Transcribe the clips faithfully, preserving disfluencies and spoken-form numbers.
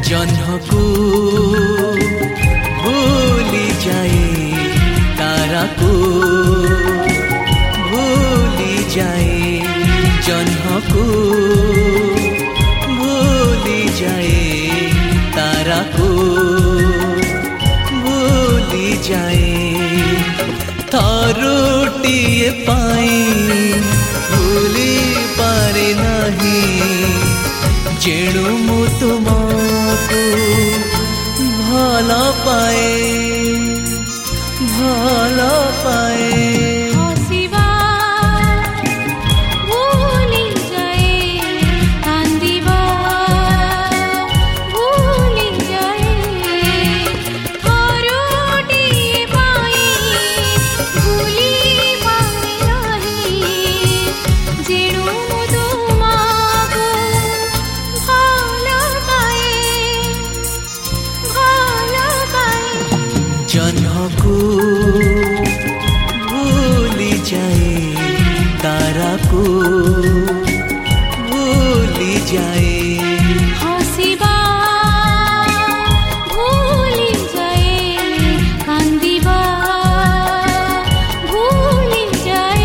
जह्नकू भूली जाए ताराकू भूली जाए जह्नकू भूली जाए ताराकू भूली जाए थरुटिए पाई भूली पारे नहीं जेणु मु तुमको भल पाए भल पाए जह्नकू भूली जाए ताराकू भूली जाए हसिबा भूली जाए कांदिबा भूली जाए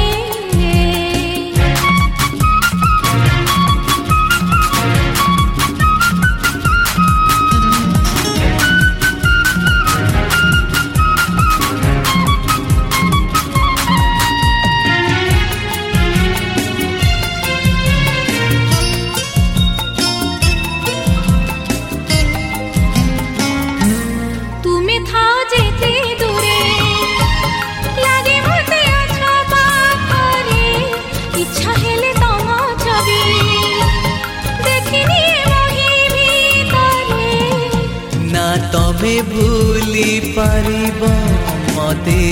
तमे भूली पारिब मते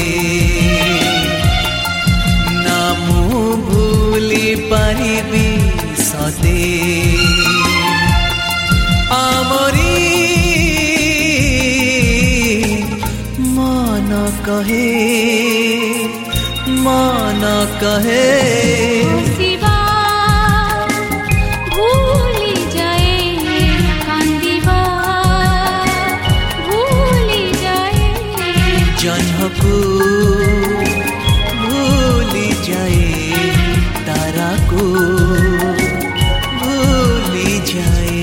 ना मु भूली पारिबी सते आमरी मन कहे मन कहे जह्नकू भूली जाए ताराकू भूली जाए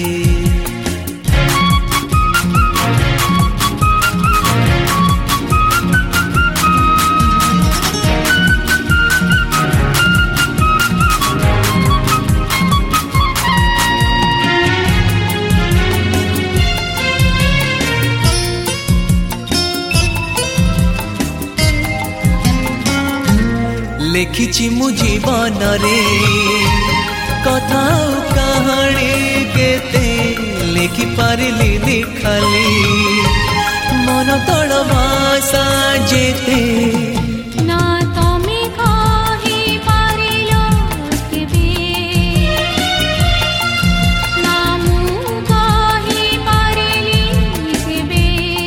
लिखिछि मु जीवन रे कथा कहानी केते लिखि पारिली खाली मन तल भाषा जेते ना तमे कहि पारिलो केबे ना मु कहि पारिली केबे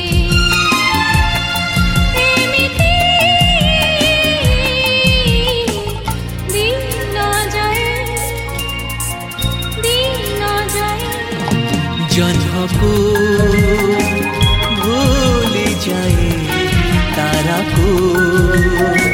जह्नकू भूली जाए ताराकू